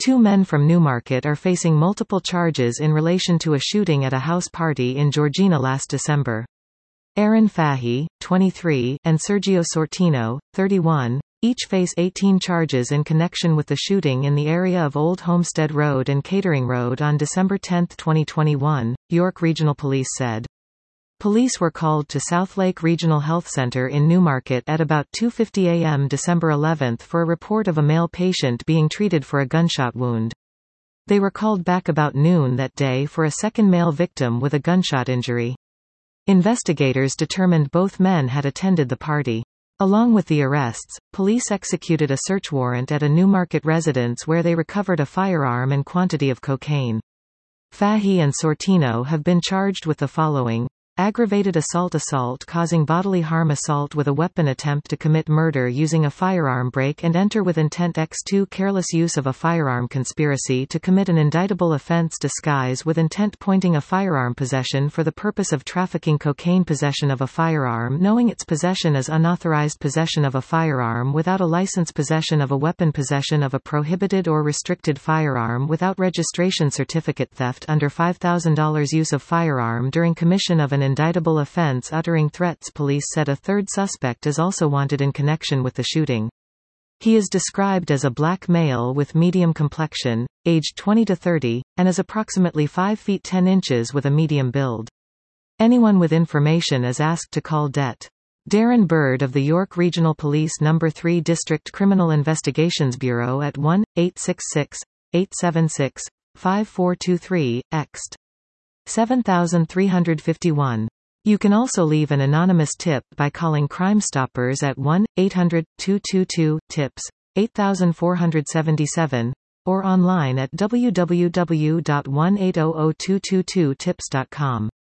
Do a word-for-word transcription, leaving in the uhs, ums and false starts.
Two men from Newmarket are facing multiple charges in relation to a shooting at a house party in Georgina last December. Aaron Fahy, twenty-three, and Sergio Sortino, thirty-one, each face eighteen charges in connection with the shooting in the area of Old Homestead Road and Catering Road on December tenth twenty twenty-one, York Regional Police said. Police were called to Southlake Regional Health Center in Newmarket at about two fifty a m December eleventh for a report of a male patient being treated for a gunshot wound. They were called back about noon that day for a second male victim with a gunshot injury. Investigators determined both men had attended the party. Along with the arrests, police executed a search warrant at a Newmarket residence where they recovered a firearm and quantity of cocaine. Fahy and Sortino have been charged with the following: aggravated assault, assault causing bodily harm, assault with a weapon, attempt to commit murder using a firearm, break and enter with intent, by two careless use of a firearm, conspiracy to commit an indictable offense, disguise with intent, pointing a firearm, possession for the purpose of trafficking cocaine, possession of a firearm knowing its possession is unauthorized, possession of a firearm without a license, possession of a weapon, possession of a prohibited or restricted firearm without registration certificate, theft under five thousand dollars, use of firearm during commission of an indictable offense, uttering threats. Police said a third suspect is also wanted in connection with the shooting. He is described as a black male with medium complexion, aged twenty to thirty, and is approximately five feet ten inches with a medium build. Anyone with information is asked to call Det. Darren Bird of the York Regional Police Number three District Criminal Investigations Bureau at one eight six six, eight seven six, five four two three, ext. seven three five one. You can also leave an anonymous tip by calling Crime Stoppers at one eight hundred, two two two, tips, eight four seven seven, or online at w w w dot one eight zero zero two two two tips dot com.